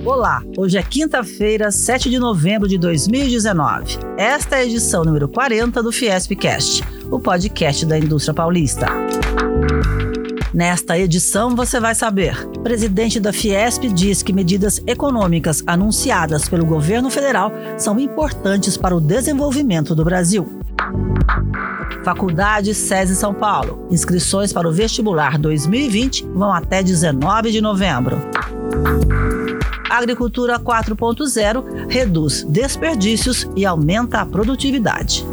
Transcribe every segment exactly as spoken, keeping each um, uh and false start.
Olá, hoje é quinta-feira, sete de novembro de dois mil e dezenove. Esta é a edição número quarenta do FiesPcast, o podcast da indústria paulista. Nesta edição você vai saber: o presidente da Fiesp diz que medidas econômicas anunciadas pelo governo federal são importantes para o desenvolvimento do Brasil. Faculdade SESI São Paulo. Inscrições para o vestibular dois mil e vinte vão até dezenove de novembro. Agricultura quatro ponto zero reduz desperdícios e aumenta a produtividade.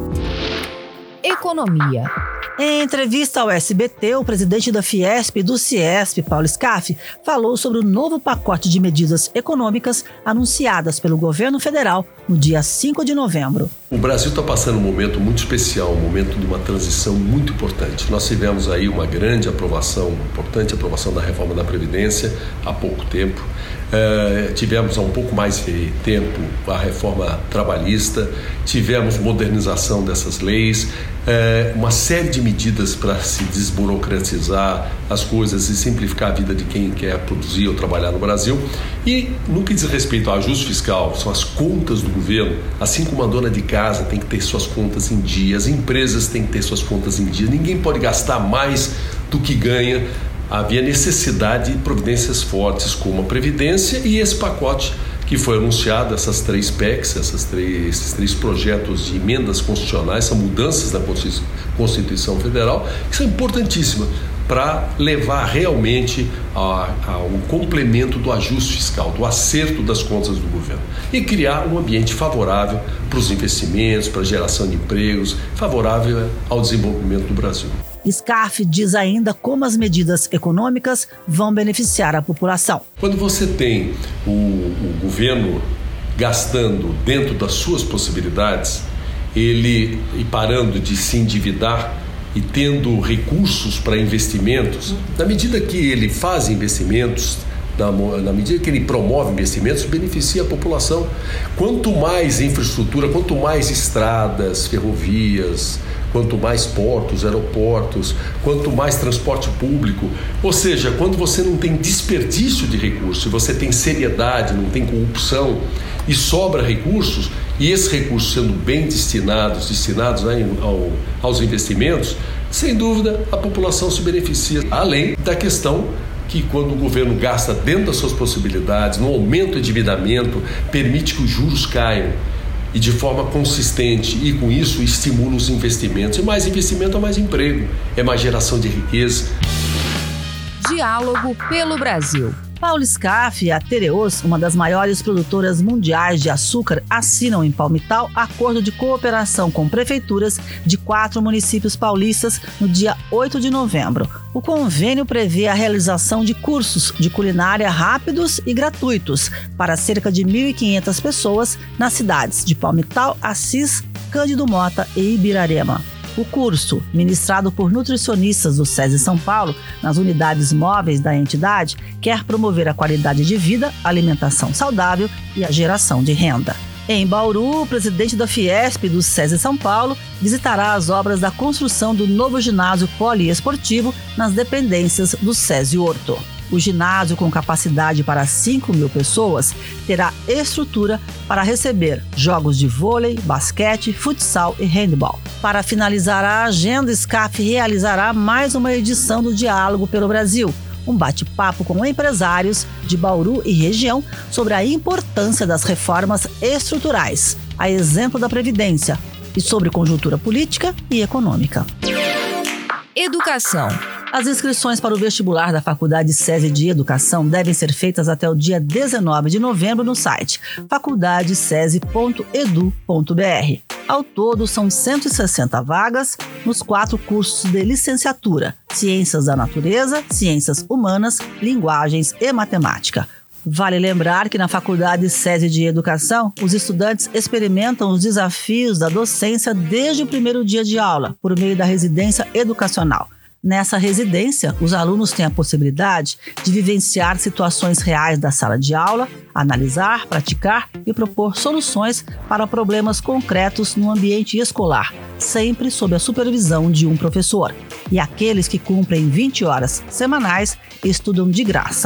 Economia. Em entrevista ao S B T, o presidente da Fiesp e do Ciesp, Paulo Scaff, falou sobre o novo pacote de medidas econômicas anunciadas pelo governo federal no dia cinco de novembro. O Brasil está passando um momento muito especial, um momento de uma transição muito importante. Nós tivemos aí uma grande aprovação, uma importante aprovação da reforma da Previdência há pouco tempo. Uh, tivemos há um pouco mais de tempo a reforma trabalhista, tivemos modernização dessas leis, uh, uma série de medidas para se desburocratizar as coisas e simplificar a vida de quem quer produzir ou trabalhar no Brasil. E no que diz respeito ao ajuste fiscal, são as contas do governo, assim como a dona de casa tem que ter suas contas em dia, as empresas têm que ter suas contas em dia, ninguém pode gastar mais do que ganha. Havia necessidade de providências fortes como a Previdência e esse pacote que foi anunciado, essas três P E Cs, essas três, esses três projetos de emendas constitucionais, são mudanças na Constituição Federal, que são importantíssimas para levar realmente ao complemento do ajuste fiscal, do acerto das contas do governo e criar um ambiente favorável para os investimentos, para a geração de empregos, favorável ao desenvolvimento do Brasil. Scaff diz ainda como as medidas econômicas vão beneficiar a população. Quando você tem o, o governo gastando dentro das suas possibilidades, ele e parando de se endividar e tendo recursos para investimentos, na medida que ele faz investimentos, na, na medida que ele promove investimentos, beneficia a população. Quanto mais infraestrutura, quanto mais estradas, ferrovias, quanto mais portos, aeroportos, quanto mais transporte público, ou seja, quando você não tem desperdício de recursos, você tem seriedade, não tem corrupção e sobra recursos, e esses recursos sendo bem destinados, destinados né, ao, aos investimentos, sem dúvida a população se beneficia, além da questão que quando o governo gasta dentro das suas possibilidades, no aumento do endividamento, permite que os juros caiam e de forma consistente, e com isso estimula os investimentos. E mais investimento é mais emprego, é mais geração de riqueza. Diálogo pelo Brasil. Paulo Scaff e a Tereos, uma das maiores produtoras mundiais de açúcar, assinam em Palmital acordo de cooperação com prefeituras de quatro municípios paulistas no dia oito de novembro. O convênio prevê a realização de cursos de culinária rápidos e gratuitos para cerca de mil e quinhentas pessoas nas cidades de Palmital, Assis, Cândido Mota e Ibirarema. O curso, ministrado por nutricionistas do SESI São Paulo nas unidades móveis da entidade, quer promover a qualidade de vida, alimentação saudável e a geração de renda. Em Bauru, o presidente da Fiesp e do SESI São Paulo visitará as obras da construção do novo ginásio poliesportivo nas dependências do SESI Horto. O ginásio, com capacidade para cinco mil pessoas, terá estrutura para receber jogos de vôlei, basquete, futsal e handebol. Para finalizar a agenda, Scaff realizará mais uma edição do Diálogo pelo Brasil, um bate-papo com empresários de Bauru e região sobre a importância das reformas estruturais, a exemplo da Previdência, e sobre conjuntura política e econômica. Educação. As inscrições para o vestibular da Faculdade SESI de Educação devem ser feitas até o dia dezenove de novembro no site faculdade sesi ponto edu ponto br. Ao todo, são cento e sessenta vagas nos quatro cursos de licenciatura: Ciências da Natureza, Ciências Humanas, Linguagens e Matemática. Vale lembrar que na Faculdade SESI de Educação, os estudantes experimentam os desafios da docência desde o primeiro dia de aula, por meio da residência educacional. Nessa residência, os alunos têm a possibilidade de vivenciar situações reais da sala de aula, analisar, praticar e propor soluções para problemas concretos no ambiente escolar, sempre sob a supervisão de um professor. E aqueles que cumprem vinte horas semanais estudam de graça.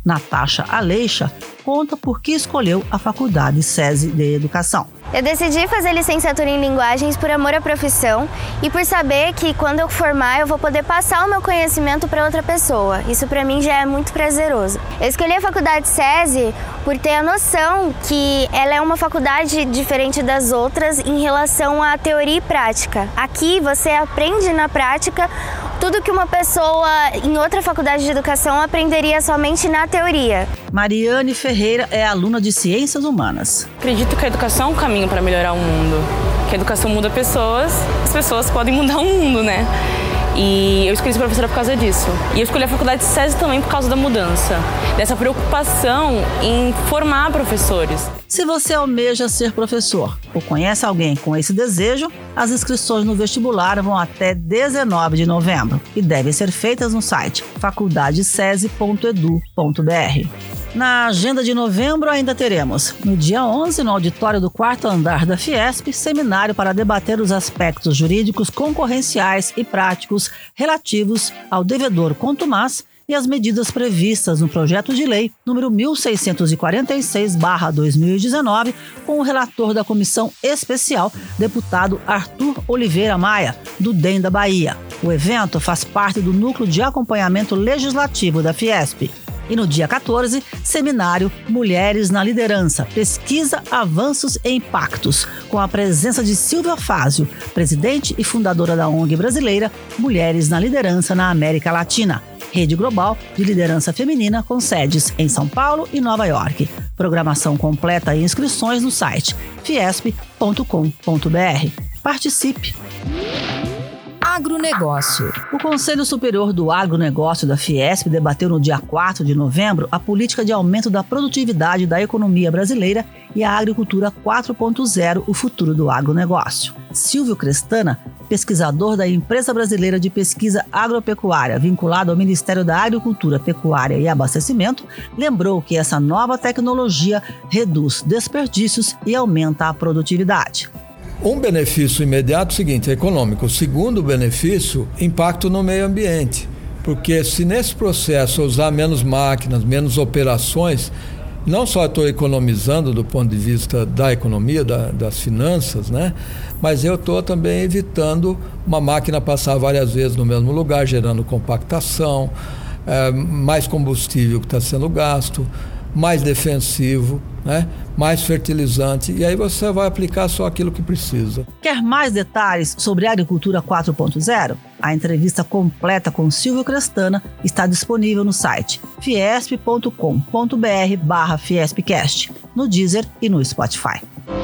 Natasha Aleixa conta por que escolheu a Faculdade SESI de Educação. Eu decidi fazer licenciatura em linguagens por amor à profissão e por saber que quando eu formar eu vou poder passar o meu conhecimento para outra pessoa. Isso para mim já é muito prazeroso. Eu escolhi a Faculdade SESI por ter a noção que ela é uma faculdade diferente das outras em relação à teoria e prática. Aqui você aprende na prática tudo que uma pessoa em outra faculdade de educação aprenderia somente na teoria. Mariane Ferreira é aluna de Ciências Humanas. Acredito que a educação é um caminho para melhorar o mundo. Que a educação muda pessoas, as pessoas podem mudar o mundo, né? E eu escolhi ser professora por causa disso. E eu escolhi a Faculdade SESI também por causa da mudança, dessa preocupação em formar professores. Se você almeja ser professor ou conhece alguém com esse desejo, as inscrições no vestibular vão até dezenove de novembro e devem ser feitas no site faculdade sesi ponto edu ponto br. Na agenda de novembro ainda teremos, no dia onze, no auditório do quarto andar da Fiesp, seminário para debater os aspectos jurídicos concorrenciais e práticos relativos ao devedor contumaz e as medidas previstas no projeto de lei número mil seiscentos e quarenta e seis barra dois mil e dezenove, com o relator da comissão especial, deputado Arthur Oliveira Maia, do D E M da Bahia. O evento faz parte do núcleo de acompanhamento legislativo da Fiesp. E no dia quatorze, seminário Mulheres na Liderança, Pesquisa, Avanços e Impactos, com a presença de Silvia Fázio, presidente e fundadora da O N G brasileira Mulheres na Liderança na América Latina, rede global de liderança feminina com sedes em São Paulo e Nova York. Programação completa e inscrições no site fiesp ponto com ponto br. Participe! Agronegócio. O Conselho Superior do Agronegócio da Fiesp debateu no dia quatro de novembro a política de aumento da produtividade da economia brasileira e a agricultura quatro ponto zero, o futuro do agronegócio. Silvio Crestana, pesquisador da Empresa Brasileira de Pesquisa Agropecuária, vinculado ao Ministério da Agricultura, Pecuária e Abastecimento, lembrou que essa nova tecnologia reduz desperdícios e aumenta a produtividade. Um benefício imediato é o seguinte, é econômico. O segundo benefício, impacto no meio ambiente. Porque se nesse processo eu usar menos máquinas, menos operações, não só estou economizando do ponto de vista da economia, da, das finanças, né? Mas eu estou também evitando uma máquina passar várias vezes no mesmo lugar, gerando compactação, é, mais combustível que está sendo gasto, mais defensivo, né? Mais fertilizante, e aí você vai aplicar só aquilo que precisa. Quer mais detalhes sobre a Agricultura quatro ponto zero? A entrevista completa com Silvio Crestana está disponível no site fiesp ponto com ponto br barra fiespcast, no Deezer e no Spotify.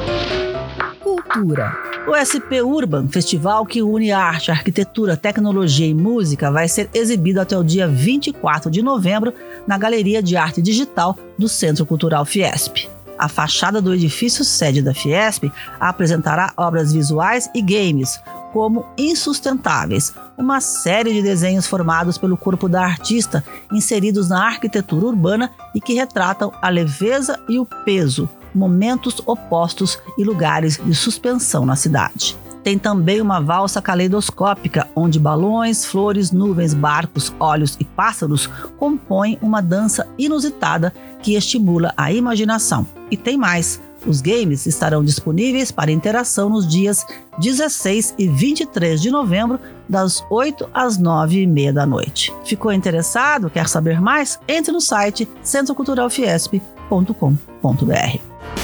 Cultura. O S P Urban, festival que une arte, arquitetura, tecnologia e música, vai ser exibido até o dia vinte e quatro de novembro na Galeria de Arte Digital do Centro Cultural Fiesp. A fachada do edifício sede da Fiesp apresentará obras visuais e games, como Insustentáveis, uma série de desenhos formados pelo corpo da artista, inseridos na arquitetura urbana e que retratam a leveza e o peso, momentos opostos e lugares de suspensão na cidade. Tem também uma valsa caleidoscópica, onde balões, flores, nuvens, barcos, olhos e pássaros compõem uma dança inusitada que estimula a imaginação. E tem mais, os games estarão disponíveis para interação nos dias dezesseis e vinte e três de novembro, das oito às nove e meia da noite. Ficou interessado? Quer saber mais? Entre no site centro cultural fiesp ponto com ponto br.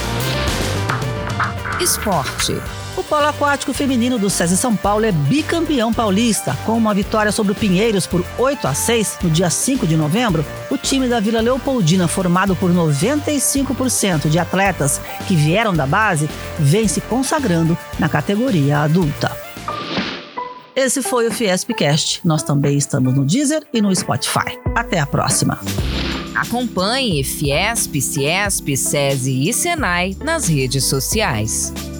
Esporte. O polo aquático feminino do SESI São Paulo é bicampeão paulista. Com uma vitória sobre o Pinheiros por oito a seis no dia cinco de novembro, o time da Vila Leopoldina, formado por noventa e cinco por cento de atletas que vieram da base, vem se consagrando na categoria adulta. Esse foi o Fiespcast. Nós também estamos no Deezer e no Spotify. Até a próxima. Acompanhe Fiesp, Ciesp, SESI e Senai nas redes sociais.